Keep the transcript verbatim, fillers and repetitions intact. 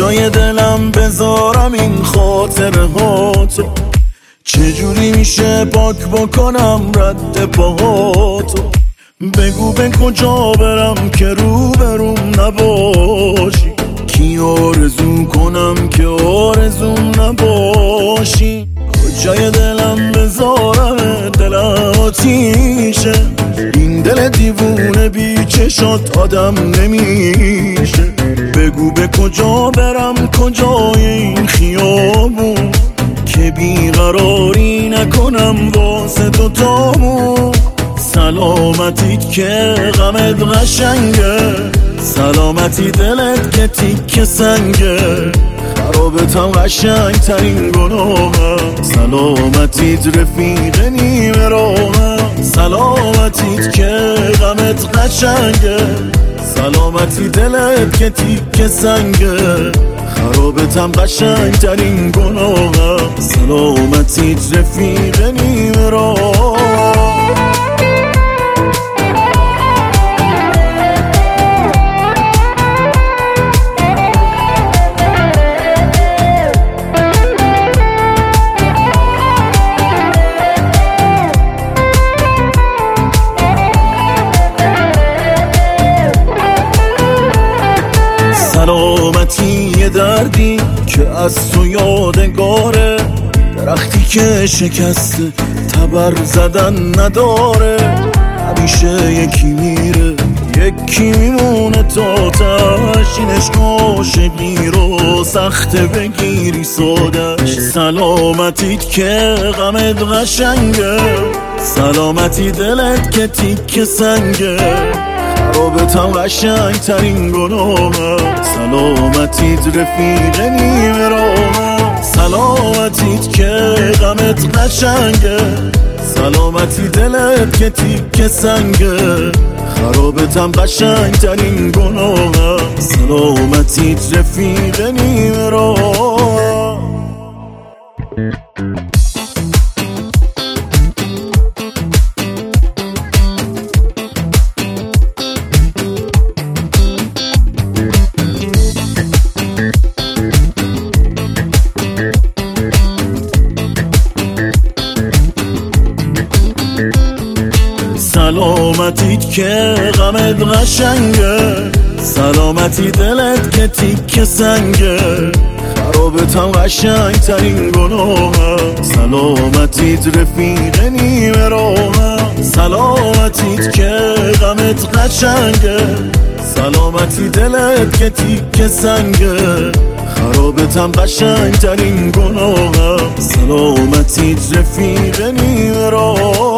کجای دلم بذارم این خاطره هاتو؟ چجوری میشه پاک بکنم رد پاهاتو؟ بگو به کجا برم که روبروم نباشی؟ کی آرزو کنم که آرزوم نباشی؟ کجای دلم بذارم دل آتیشه؟ این دل دیوونه بی چشات آدم نمیشه. بگو به کجا برم کجای این خیابون که بیقراری نکنم واسه تو تامون. سلامتیت که غمت قشنگه، سلامتی دلت که تیک سنگه، خرابتم قشنگ ترین گناهم. سلامتیت رفیق نیمه راهم، سلامتیت که غمت قشنگه، سلامتی دلت که تیک سنگه، خرابتم قشنگ ترین گناهم. سلامتیت رفیق نیمه راهم. سلامتی یه دردی که از تو یادگاره، درختی که شکسته تبر زدن نداره. همیشه یکی میره یکی میمونه تا تشینش، عاشقی رو سخته بگیری سادش. سلامتیت که غمت قشنگه، سلامتی دلت که تیک سنگه، خرابتم قشنگ ترین گناهم. سلامتیت رفیق نیمه راهم، سلامتیت که غمت قشنگه، سلامتی دلت که تیک سنگه، خرابتم قشنگ ترین گناهم. سلامتیت رفیق نیمه راهم. سلامتیت که غمت قشنگه، سلامتی دلت که تیک سنگه، خرابتم قشنگ ترین گناهم. سلامتیت رفیق نیمه راهم، سلامتیت که غمت قشنگه، سلامتی دلت که تیک سنگه، خرابتم قشنگ ترین گناهم. سلامتیت رفیق نیمه راهم.